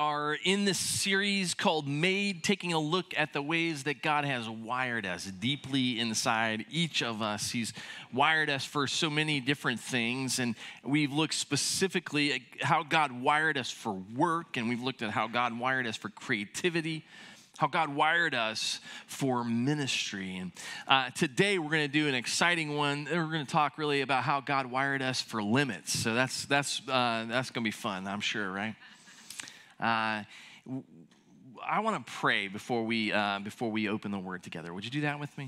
are in this series called Made, taking a look at the ways that God has wired us deeply inside each of us. He's wired us for so many different things, and we've looked specifically at how God wired us for work, and we've looked at how God wired us for creativity, how God wired us for ministry. And today we're going to do an exciting one. We're going to talk really about how God wired us for limits. So that's going to be fun, I'm sure, right? I want to pray before we open the Word together. Would you do that with me?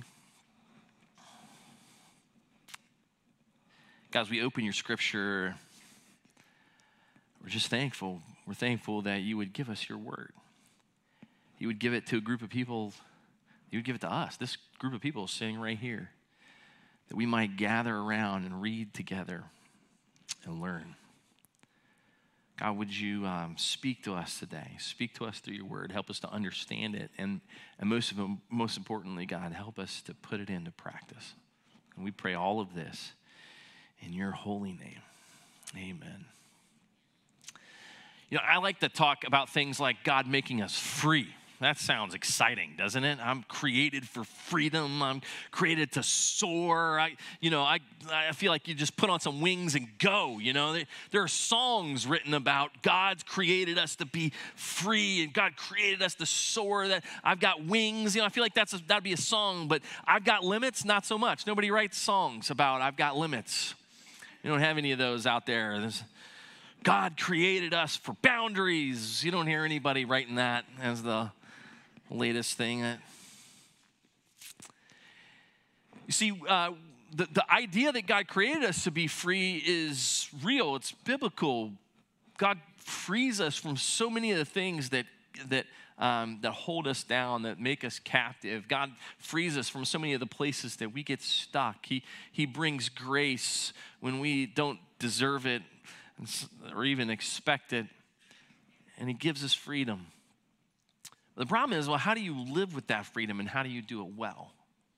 God, as we open your Scripture, we're just thankful. We're thankful that you would give us your Word. You would give it to a group of people. You would give it to us, this group of people sitting right here, that we might gather around and read together and learn. God, would you speak to us today? Speak to us through your word. Help us to understand it. And most importantly, God, help us to put it into practice. And we pray all of this in your holy name. Amen. You know, I like to talk about things like God making us free. That sounds exciting, doesn't it? I'm created for freedom. I'm created to soar. I feel like you just put on some wings and go. You know, there are songs written about God's created us to be free, and God created us to soar. That I've got wings. You know, I feel like that'd be a song. But I've got limits, not so much. Nobody writes songs about I've got limits. You don't have any of those out there. God created us for boundaries. You don't hear anybody writing that as the latest thing. You see, the idea that God created us to be free is real. It's biblical. God frees us from so many of the things that hold us down, that make us captive. God frees us from so many of the places that we get stuck. He brings grace when we don't deserve it or even expect it, and he gives us freedom. The problem is, well, how do you live with that freedom, and how do you do it well?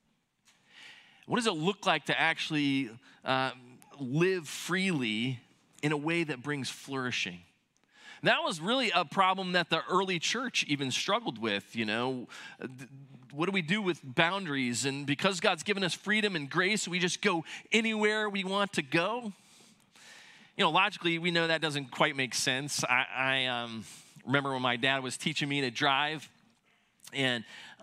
What does it look like to actually live freely in a way that brings flourishing? That was really a problem that the early church even struggled with, you know. What do we do with boundaries? And because God's given us freedom and grace, we just go anywhere we want to go. You know, logically, we know that doesn't quite make sense. I remember when my dad was teaching me to drive, and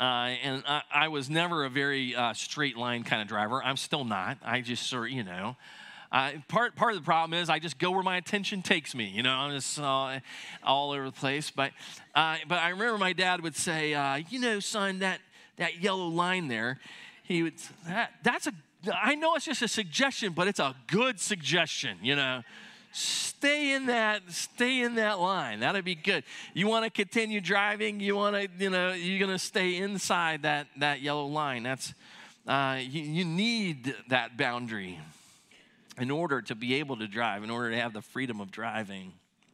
I was never a very straight line kind of driver. I'm still not. I just sort of, you know. Part of the problem is I just go where my attention takes me. You know, I'm just all over the place. But I remember my dad would say, you know, son, that yellow line there, he would, I know it's just a suggestion, but it's a good suggestion, you know. Stay in that line. That'd be good. You want to continue driving, you're going to stay inside that yellow line. That's you need that boundary in order to be able to drive, in order to have the freedom of driving.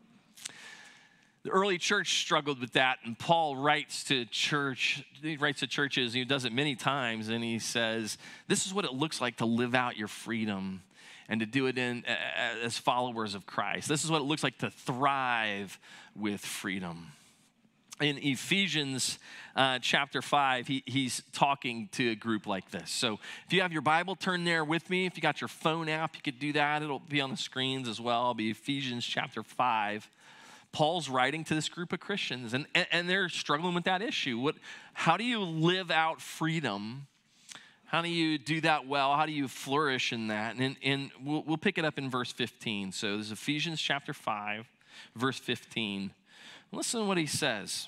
The early church struggled with that, and Paul writes to churches, and he does it many times, and he says, this is what it looks like to live out your freedom and to do it as followers of Christ. This is what it looks like to thrive with freedom. In Ephesians chapter 5, he's talking to a group like this. So if you have your Bible, turn there with me. If you got your phone app, you could do that. It'll be on the screens as well. It'll be Ephesians chapter 5. Paul's writing to this group of Christians, and they're struggling with that issue. How do you live out freedom? How do you do that well? How do you flourish in that? And we'll pick it up in verse 15. So this is Ephesians chapter 5, verse 15. Listen to what he says.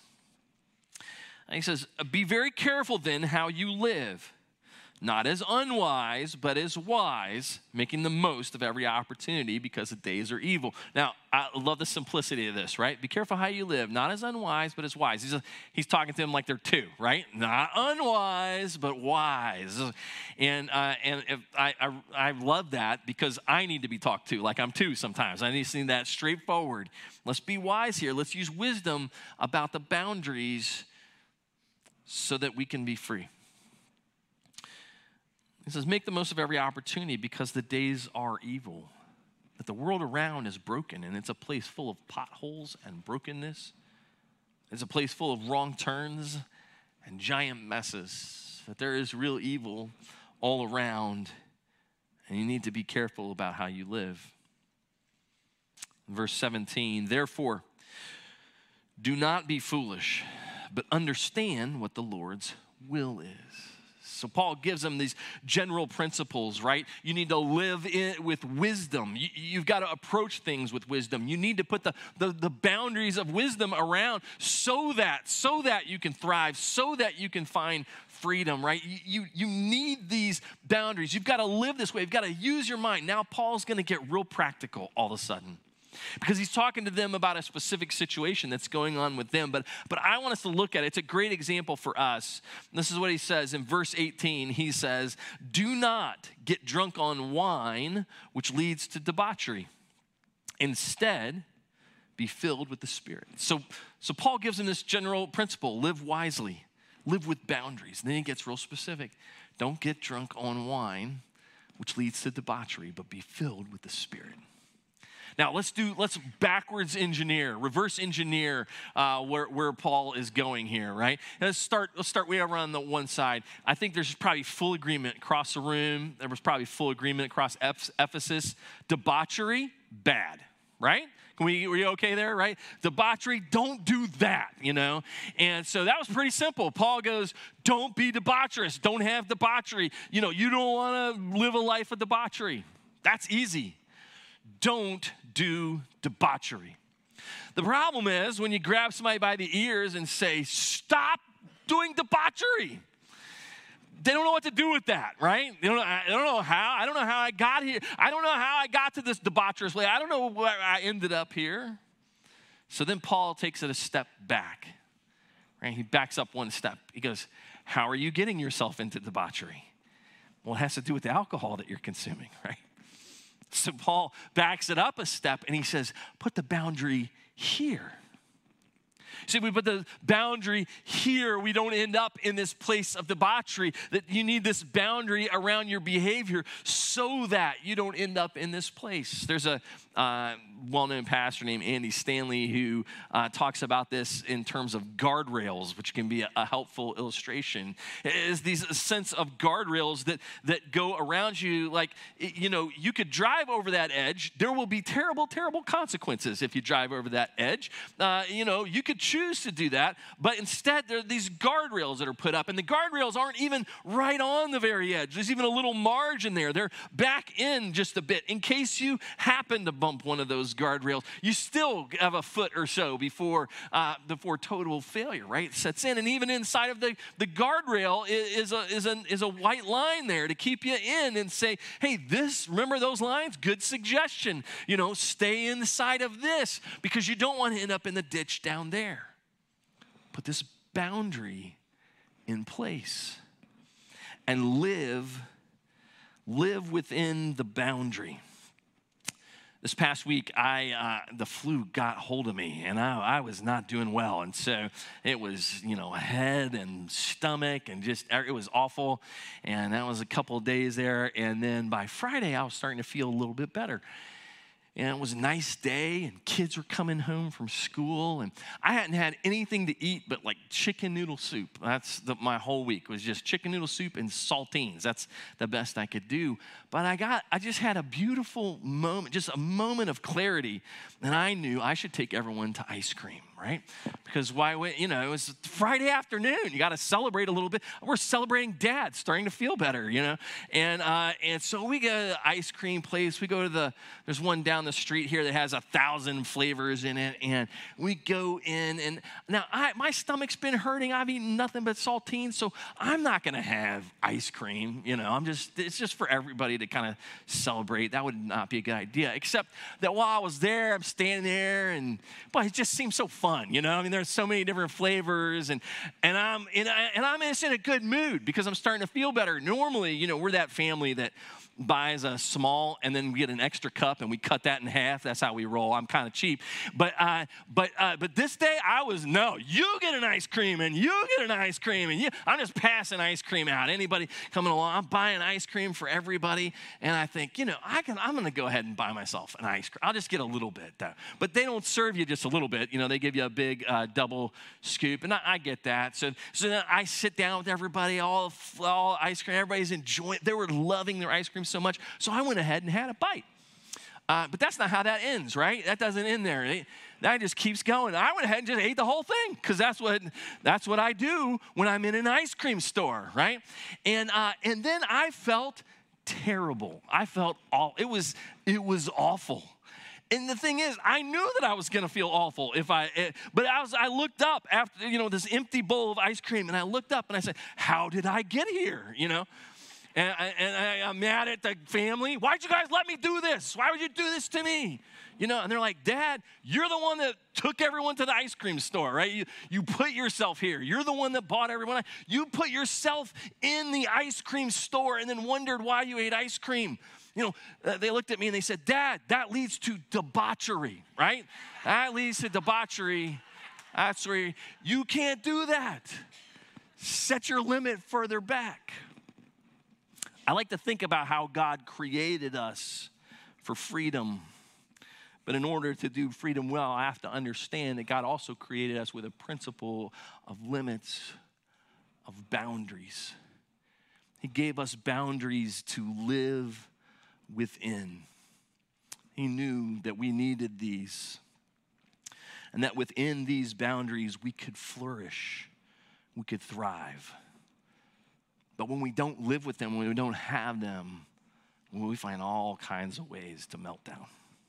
He says, be very careful then how you live, not as unwise, but as wise, making the most of every opportunity because the days are evil. Now, I love the simplicity of this, right? Be careful how you live, not as unwise, but as wise. He's talking to them like they're two, right? Not unwise, but wise. And if I love that because I need to be talked to like I'm two sometimes. I need to see that straightforward. Let's be wise here. Let's use wisdom about the boundaries so that we can be free. He says, make the most of every opportunity because the days are evil. That the world around is broken, and it's a place full of potholes and brokenness. It's a place full of wrong turns and giant messes, that there is real evil all around, and you need to be careful about how you live. Verse 17, therefore, do not be foolish, but understand what the Lord's will is. So Paul gives them these general principles, right? You need to live with wisdom. You've got to approach things with wisdom. You need to put the boundaries of wisdom around so that you can thrive, so that you can find freedom, right? You need these boundaries. You've got to live this way. You've got to use your mind. Now Paul's going to get real practical all of a sudden, because he's talking to them about a specific situation that's going on with them. But I want us to look at it. It's a great example for us. This is what he says in verse 18. He says, do not get drunk on wine, which leads to debauchery. Instead, be filled with the Spirit. So Paul gives them this general principle: live wisely, live with boundaries. And then he gets real specific. Don't get drunk on wine, which leads to debauchery, but be filled with the Spirit. Now, let's backwards engineer, reverse engineer where Paul is going here, right? Let's start way over on the one side. I think there's probably full agreement across the room. There was probably full agreement across Ephesus. Debauchery, bad, right? Were you okay there, right? Debauchery, don't do that, you know? And so that was pretty simple. Paul goes, don't be debaucherous. Don't have debauchery. You know, you don't want to live a life of debauchery. That's easy. Don't do debauchery. The problem is when you grab somebody by the ears and say, stop doing debauchery. They don't know what to do with that, right? I don't know how. I don't know how I got here. I don't know how I got to this debaucherous way. I don't know where I ended up here. So then Paul takes it a step back, right? He backs up one step. He goes, how are you getting yourself into debauchery? Well, it has to do with the alcohol that you're consuming, right? So Paul backs it up a step and he says, put the boundary here. See, we put the boundary here, we don't end up in this place of debauchery. That you need this boundary around your behavior so that you don't end up in this place. There's a well-known pastor named Andy Stanley who talks about this in terms of guardrails, which can be a helpful illustration. It is these sense of guardrails that go around you. Like, you know, you could drive over that edge. There will be terrible, terrible consequences if you drive over that edge. You know, you could choose to do that, but instead there are these guardrails that are put up, and the guardrails aren't even right on the very edge. There's even a little margin there. They're back in just a bit. In case you happen to bump one of those guardrails, you still have a foot or so before total failure, right, sets in. And even inside of the guardrail is a white line there to keep you in and say, hey, remember those lines? Good suggestion. You know, stay inside of this because you don't want to end up in the ditch down there. Put this boundary in place and live within the boundary. This past week, the flu got hold of me, and I was not doing well. And so it was, you know, head and stomach, and just, it was awful. And that was a couple of days there. And then by Friday, I was starting to feel a little bit better. And it was a nice day, and kids were coming home from school, and I hadn't had anything to eat but like chicken noodle soup. My whole week was just chicken noodle soup and saltines. That's the best I could do. But I just had a beautiful moment, just a moment of clarity, and I knew I should take everyone to ice cream, right? Because it was Friday afternoon. You got to celebrate a little bit. We're celebrating Dad starting to feel better, you know, and so we go to the ice cream place. We go to there's one down the street here that has 1,000 flavors in it, and we go in, and now my stomach's been hurting. I've eaten nothing but saltines, so I'm not gonna have ice cream. You know, it's just for everybody to kind of celebrate. That would not be a good idea. Except that while I was there, I'm standing there, and boy, it just seems so fun. You know, I mean, there's so many different flavors, and I'm just in a good mood because I'm starting to feel better. Normally, you know, we're that family that buys a small and then we get an extra cup and we cut that in half. That's how we roll. I'm kind of cheap. But this day you get an ice cream and you get an ice cream and I'm just passing ice cream out. Anybody coming along, I'm buying ice cream for everybody. And I think, you know, I'm going to go ahead and buy myself an ice cream. I'll just get a little bit though. But they don't serve you just a little bit. You know, they give you a big double scoop. And I get that. So then I sit down with everybody, all ice cream. Everybody's enjoying. They were loving their ice cream so much. So I went ahead and had a bite. But that's not how that ends, right? That doesn't end there. That just keeps going. I went ahead and just ate the whole thing because that's what I do when I'm in an ice cream store, right? And then I felt terrible. I felt it was awful. And the thing is, I knew that I was going to feel awful but I looked up after, this empty bowl of ice cream, and I looked up and I said, how did I get here, And I'm mad at the family. Why'd you guys let me do this? Why would you do this to me? And they're like, Dad, you're the one that took everyone to the ice cream store, right? You put yourself here. You're the one that bought everyone. You put yourself in the ice cream store and then wondered why you ate ice cream. They looked at me and they said, Dad, that leads to debauchery, right? That leads to debauchery. That's where you can't do that. Set your limit further back. I like to think about how God created us for freedom. But in order to do freedom well, I have to understand that God also created us with a principle of limits, of boundaries. He gave us boundaries to live within. He knew that we needed these, and that within these boundaries we could flourish, we could thrive. But when we don't live with them, when we don't have them, we find all kinds of ways to melt down.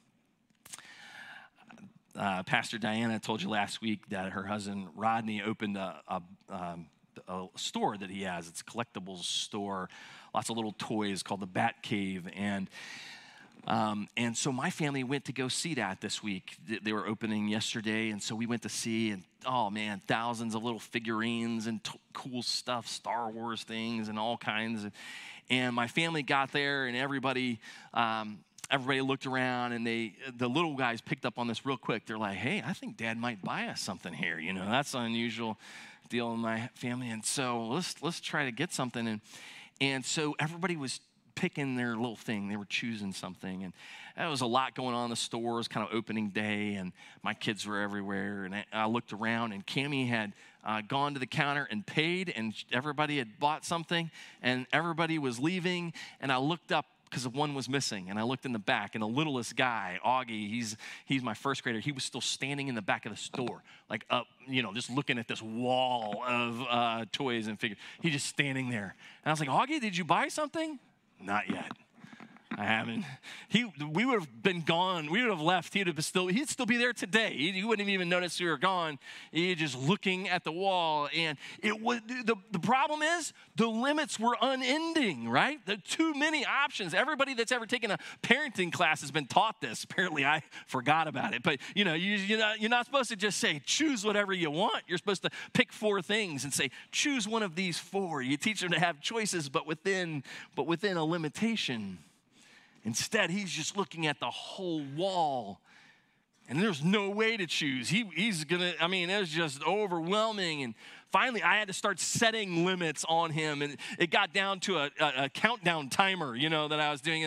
Pastor Diana told you last week that her husband Rodney opened a store that he has. It's a collectibles store, lots of little toys called the Bat Cave. And so my family went to go see that this week. They were opening yesterday, and so we went to see, and oh man, thousands of little figurines and cool stuff, Star Wars things and all kinds. And my family got there, and everybody looked around, and the little guys picked up on this real quick. They're like, hey, I think Dad might buy us something here. That's an unusual deal in my family. And so let's try to get something. And so everybody was picking their little thing. They were choosing something. And there was a lot going on in the store. It was kind of opening day, and my kids were everywhere. And I looked around, and Cammie had gone to the counter and paid, and everybody had bought something, and everybody was leaving. And I looked up because one was missing, and I looked in the back, and the littlest guy, Augie, he's my first grader. He was still standing in the back of the store, like up, just looking at this wall of toys and figures. He's just standing there, and I was like, Augie, did you buy something? Not yet. I haven't. We would have been gone. We would have left. He'd still be there today. You wouldn't even notice we were gone. He's just looking at the wall. And the problem is the limits were unending, right? There are too many options. Everybody that's ever taken a parenting class has been taught this. Apparently, I forgot about it. But you're not supposed to just say choose whatever you want. You're supposed to pick 4 things and say choose one of these 4. You teach them to have choices, but within a limitation. Instead, he's just looking at the whole wall, and there's no way to choose. It was just overwhelming. And finally, I had to start setting limits on him, and it got down to a countdown timer, that I was doing.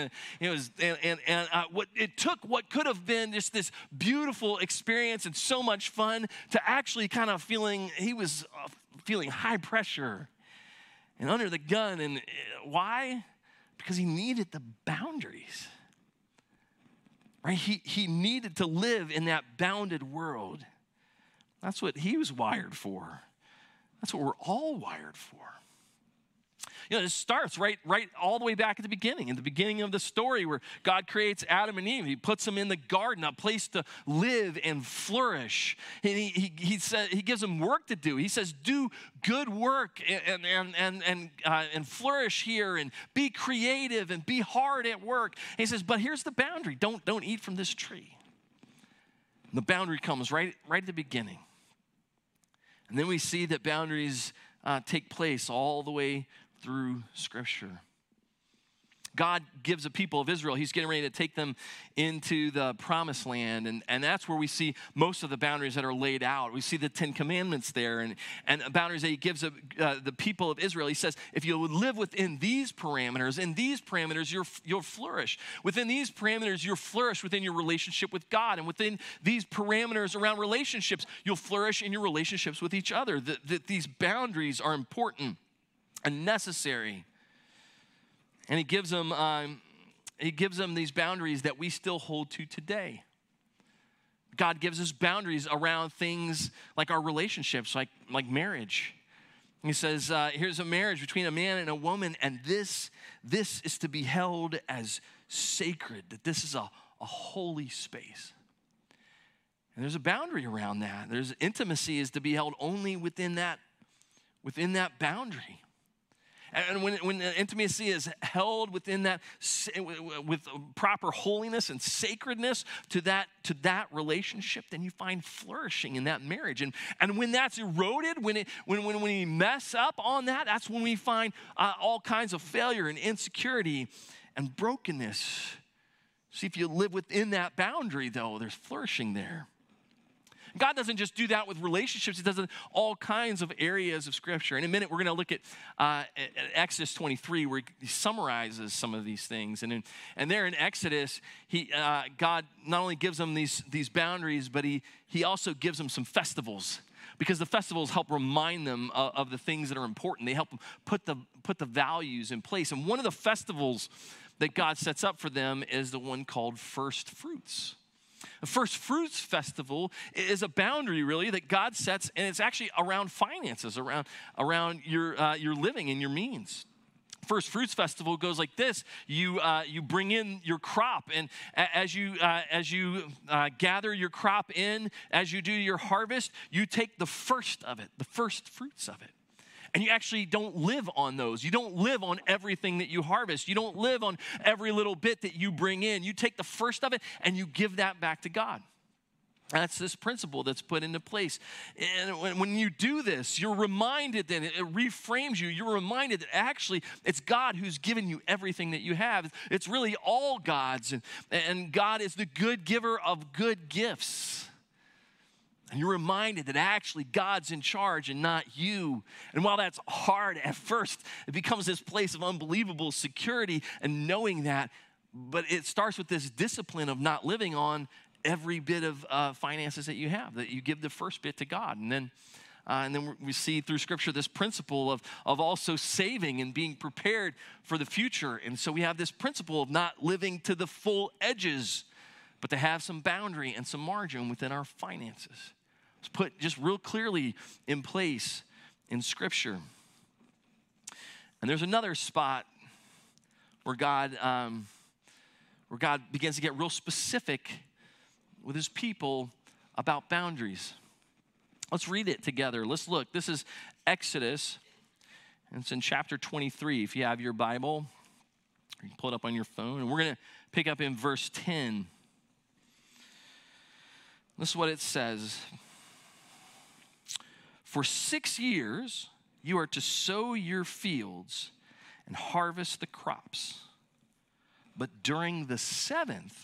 It took what could have been just this beautiful experience and so much fun to actually kind of feeling high pressure and under the gun. And why? Because he needed the boundaries, right? He needed to live in that bounded world. That's what he was wired for. That's what we're all wired for. This starts right all the way back at the beginning. In the beginning of the story where God creates Adam and Eve. He puts them in the garden, a place to live and flourish. And he gives them work to do. He says, do good work and flourish here and be creative and be hard at work. And he says, but here's the boundary. Don't eat from this tree. And the boundary comes right at the beginning. And then we see that boundaries take place all the way through Scripture. God gives the people of Israel, he's getting ready to take them into the promised land. And that's where we see most of the boundaries that are laid out. We see the 10 Commandments there and boundaries that he gives the people of Israel. He says, if you live within these parameters, you'll flourish. Within these parameters, you'll flourish within your relationship with God. And within these parameters around relationships, you'll flourish in your relationships with each other. That these boundaries are important and necessary. And he gives them these boundaries that we still hold to today. God gives us boundaries around things like our relationships, like marriage. He says, here's a marriage between a man and a woman, and this is to be held as sacred, that this is a holy space. And there's a boundary around that. There's intimacy is to be held only within that boundary. And when intimacy is held within that, with proper holiness and sacredness to that relationship, then you find flourishing in that marriage. And when that's eroded, when we mess up on that, that's when we find all kinds of failure and insecurity and brokenness. See, if you live within that boundary, though, there's flourishing there. God doesn't just do that with relationships. He does it in all kinds of areas of Scripture. In a minute, we're going to look at Exodus 23, where he summarizes some of these things. And there in Exodus, God not only gives them these boundaries, but he also gives them some festivals, because the festivals help remind them of the things that are important. They help them put the values in place. And one of the festivals that God sets up for them is the one called First Fruits. The First Fruits Festival is a boundary, really, that God sets, and it's actually around finances, around your living and your means. First Fruits Festival goes like this: you bring in your crop, and as you gather your crop in, as you do your harvest, you take the first of it, the first fruits of it. And you actually don't live on those. You don't live on everything that you harvest. You don't live on every little bit that you bring in. You take the first of it and you give that back to God. That's this principle that's put into place. And when you do this, you're reminded, then it reframes you. You're reminded that actually it's God who's given you everything that you have. It's really all God's. And God is the good giver of good gifts. And you're reminded that actually God's in charge and not you. And while that's hard at first, it becomes this place of unbelievable security and knowing that. But it starts with this discipline of not living on every bit of finances that you have, that you give the first bit to God. And then we see through Scripture this principle of also saving and being prepared for the future. And so we have this principle of not living to the full edges, but to have some boundary and some margin within our finances. It's put just real clearly in place in Scripture. And there's another spot where God begins to get real specific with his people about boundaries. Let's read it together. Let's look. This is Exodus, and it's in chapter 23. If you have your Bible, you can pull it up on your phone. And we're going to pick up in verse 10. This is what it says. For 6 years you are to sow your fields and harvest the crops. But during the seventh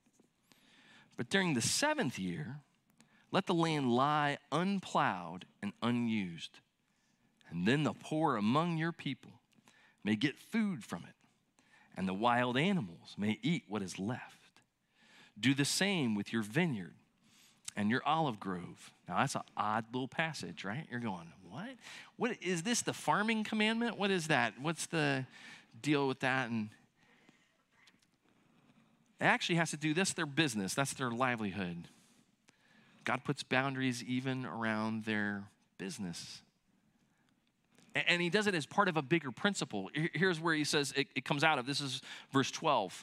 year, let the land lie unplowed and unused. And then the poor among your people may get food from it, and the wild animals may eat what is left. Do the same with your vineyard and your olive grove. Now, that's an odd little passage, right? You're going, what? What is this, the farming commandment? What is that? What's the deal with that? And it actually has to do, that's their business. That's their livelihood. God puts boundaries even around their business. And he does it as part of a bigger principle. Here's where he says it comes out of. This is verse 12.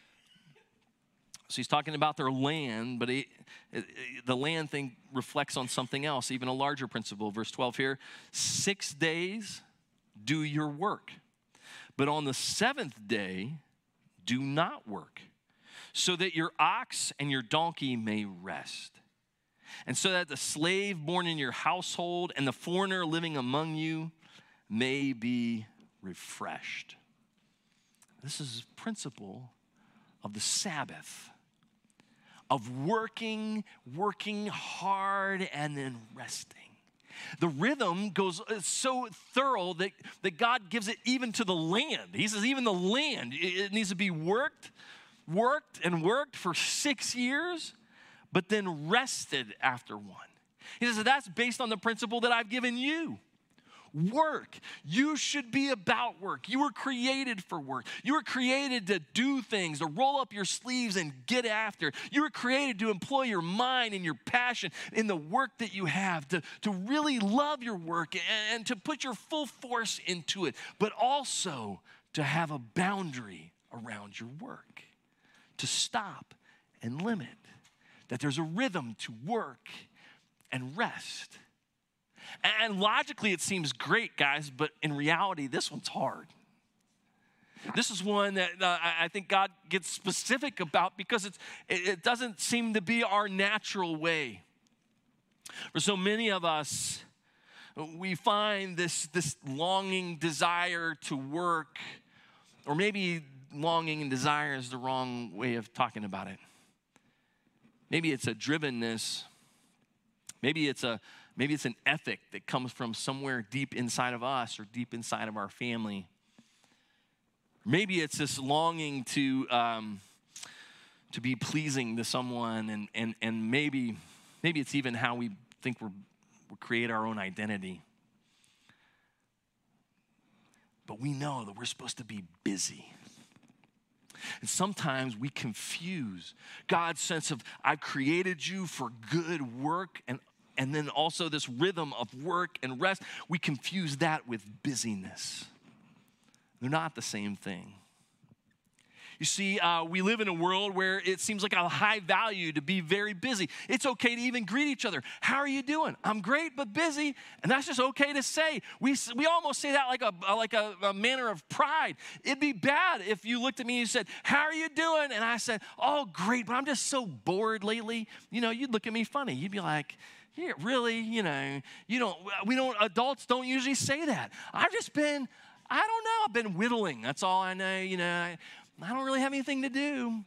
So he's talking about their land, but the land thing reflects on something else, even a larger principle. Verse 12 here, 6 days do your work, but on the seventh day do not work, so that your ox and your donkey may rest, and so that the slave born in your household and the foreigner living among you may be refreshed. This is a principle of the Sabbath, of working hard and then resting. The rhythm goes so thorough that God gives it even to the land. He says even the land, it needs to be worked for 6 years, but then rested after one. He says that's based on the principle that I've given you. Work. You should be about work. You were created for work. You were created to do things, to roll up your sleeves and get after. You were created to employ your mind and your passion in the work that you have, to really love your work and to put your full force into it, but also to have a boundary around your work, to stop and limit, that there's a rhythm to work and rest. And logically, it seems great, guys, but in reality, this one's hard. This is one that I think God gets specific about because it doesn't seem to be our natural way. For so many of us, we find this longing desire to work, or maybe longing and desire is the wrong way of talking about it. Maybe it's a drivenness. Maybe it's an ethic that comes from somewhere deep inside of us or deep inside of our family. Maybe it's this longing to be pleasing to someone, and maybe it's even how we think we create our own identity. But we know that we're supposed to be busy. And sometimes we confuse God's sense of I've created you for good work and then also this rhythm of work and rest. We confuse that with busyness. They're not the same thing. You see, we live in a world where it seems like a high value to be very busy. It's okay to even greet each other. How are you doing? I'm great, but busy. And that's just okay to say. We almost say that like a manner of pride. It'd be bad if you looked at me and you said, how are you doing? And I said, oh, great, but I'm just so bored lately. You'd look at me funny. You'd be like, yeah, really? Adults don't usually say that. I've been whittling. That's all I know. I don't really have anything to do.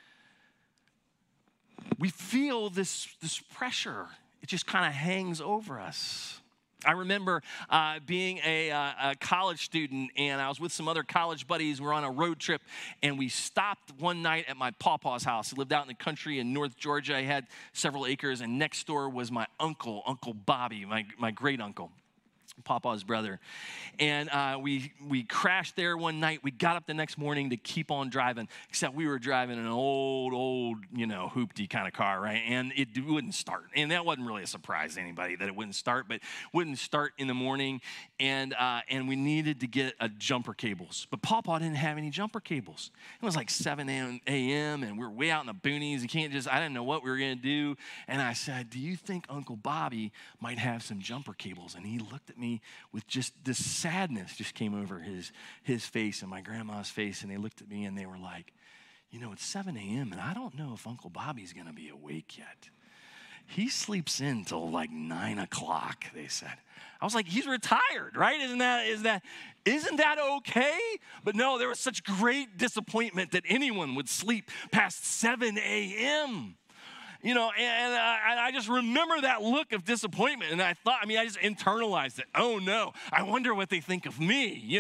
We feel this pressure. It just kind of hangs over us. I remember being a college student, and I was with some other college buddies. We were on a road trip, and we stopped one night at my pawpaw's house. He lived out in the country in North Georgia. He had several acres, and next door was my uncle, Uncle Bobby, my great uncle. Papa's brother. And we crashed there one night. We got up the next morning to keep on driving, except we were driving an old, hoopty kind of car, right? And it wouldn't start. And that wasn't really a surprise to anybody that it wouldn't start, but wouldn't start in the morning. And we needed to get jumper cables. But Papa didn't have any jumper cables. It was like 7 a.m. and we were way out in the boonies. I didn't know what we were going to do. And I said, do you think Uncle Bobby might have some jumper cables? And he looked at me with just this sadness just came over his face and my grandma's face, and they looked at me and they were like, it's 7 a.m. and I don't know if Uncle Bobby's going to be awake yet. He sleeps in till like 9 o'clock, they said. I was like, he's retired, right? Isn't that okay? But no, there was such great disappointment that anyone would sleep past 7 a.m., and I just remember that look of disappointment. And I thought, I just internalized it. Oh, no, I wonder what they think of me,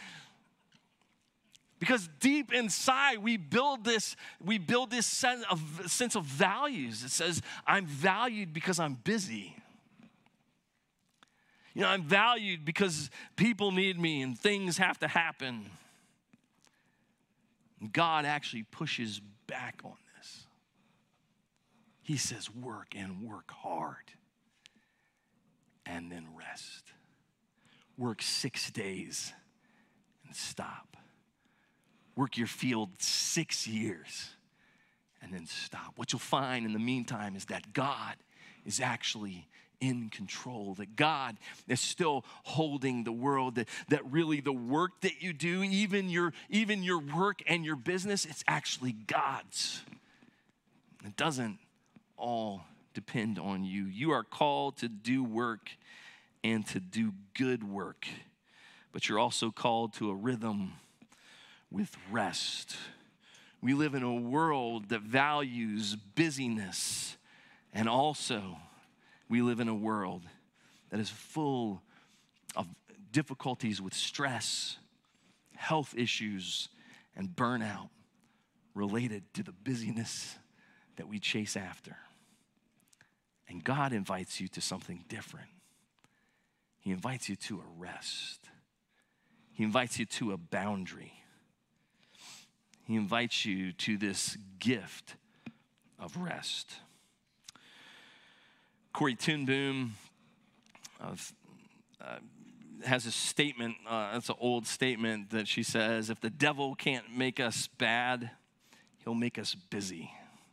Because deep inside, we build this sense of values. It says, I'm valued because I'm busy. I'm valued because people need me and things have to happen. And God actually pushes back on this. He says, work and work hard and then rest. Work 6 days and stop. Work your field 6 years and then stop. What you'll find in the meantime is that God is actually in control, that God is still holding the world, that really the work that you do, even your work and your business, it's actually God's. It doesn't all depend on you. You are called to do work and to do good work, but you're also called to a rhythm with rest. We live in a world that values busyness, and also we live in a world that is full of difficulties with stress, health issues, and burnout related to the busyness that we chase after. And God invites you to something different. He invites you to a rest. He invites you to a boundary. He invites you to this gift of rest. Corrie ten Boom has a statement, it's an old statement that she says, if the devil can't make us bad, he'll make us busy.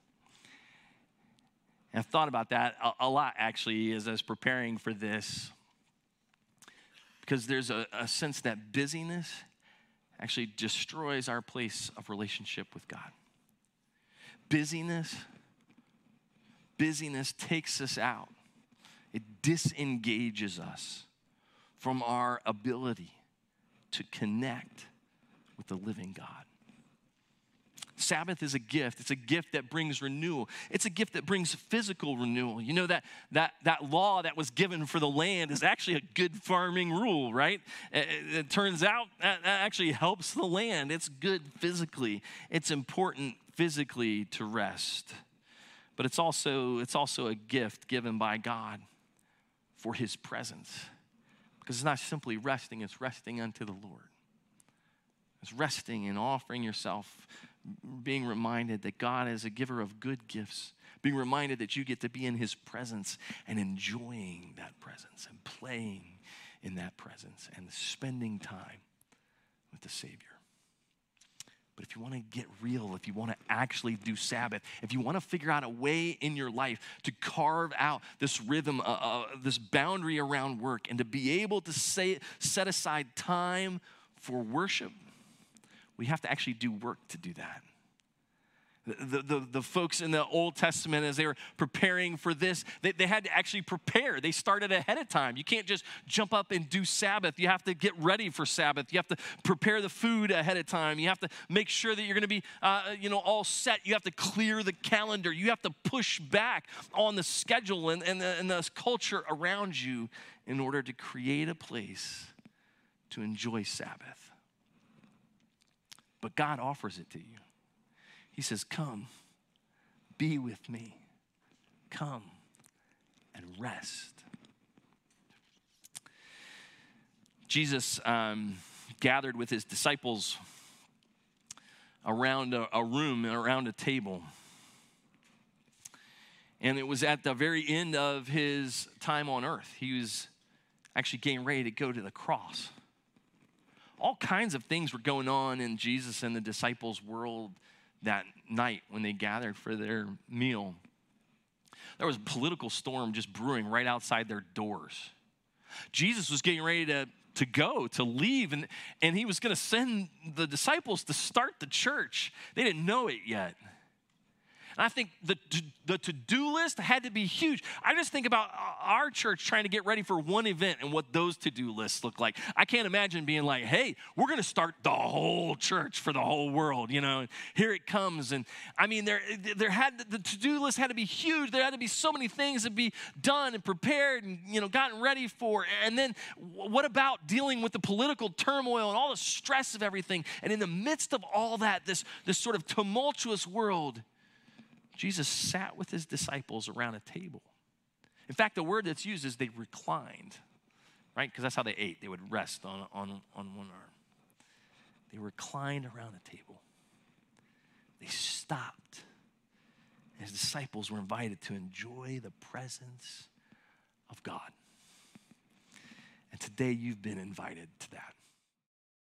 And I've thought about that a lot, actually, as I was preparing for this, because there's a sense that busyness actually destroys our place of relationship with God. Busyness takes us out. It disengages us from our ability to connect with the living God. Sabbath is a gift. It's a gift that brings renewal. It's a gift that brings physical renewal. You know that law that was given for the land is actually a good farming rule, right? It turns out that actually helps the land. It's good physically. It's important physically to rest. But it's also a gift given by God for his presence. Because it's not simply resting, it's resting unto the Lord. It's resting and offering yourself, being reminded that God is a giver of good gifts, being reminded that you get to be in his presence and enjoying that presence and playing in that presence and spending time with the Savior. But if you want to get real, if you want to actually do Sabbath, if you want to figure out a way in your life to carve out this rhythm, this boundary around work, and to be able to set aside time for worship, we have to actually do work to do that. The folks in the Old Testament, as they were preparing for this, they had to actually prepare. They started ahead of time. You can't just jump up and do Sabbath. You have to get ready for Sabbath. You have to prepare the food ahead of time. You have to make sure that you're going to be, all set. You have to clear the calendar. You have to push back on the schedule and the culture around you in order to create a place to enjoy Sabbath. But God offers it to you. He says, come, be with me. Come and rest. Jesus gathered with his disciples around a room, around a table. And it was at the very end of his time on earth. He was actually getting ready to go to the cross. All kinds of things were going on in Jesus and the disciples' world that night when they gathered for their meal. There was a political storm just brewing right outside their doors. Jesus was getting ready to leave, and he was going to send the disciples to start the church. They didn't know it yet. And I think the to-do list had to be huge. I just think about our church trying to get ready for one event and what those to-do lists look like. I can't imagine being like, hey, we're going to start the whole church for the whole world, and here it comes. And I mean, the to-do list had to be huge. There had to be so many things to be done and prepared and, gotten ready for. And then what about dealing with the political turmoil and all the stress of everything? And in the midst of all that, this sort of tumultuous world, Jesus sat with his disciples around a table. In fact, the word that's used is they reclined, right? Because that's how they ate. They would rest on one arm. They reclined around a table. They stopped. His disciples were invited to enjoy the presence of God. And today you've been invited to that.